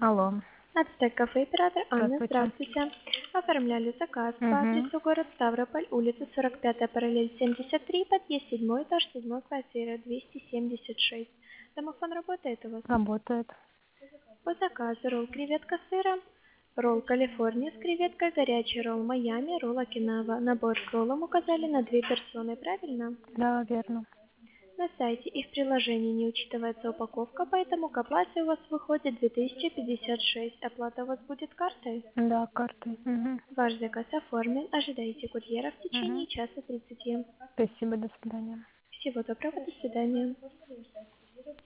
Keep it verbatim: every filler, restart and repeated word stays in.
Алло, Ацтек кафе оператор Анна, здравствуйте. здравствуйте. Оформляли заказ по Угу. адресу город Ставрополь, улица сорок пятая, параллель семьдесят три, подъезд седьмой этаж, седьмой квартира, двести семьдесят шесть. Домофон работает у вас? Работает. По заказу ролл креветка с сыром, ролл Калифорния с креветкой, горячий ролл Майами, ролл Окинава. Набор к роллам указали на две персоны, правильно? Да, верно. На сайте и в приложении не учитывается упаковка, поэтому к оплате у вас выходит две тысячи пятьдесят шесть. Оплата у вас будет картой? Да, картой. Угу. Ваш заказ оформлен. Ожидайте курьера в течение Угу. часа тридцати. Спасибо, до свидания. Всего доброго, до свидания.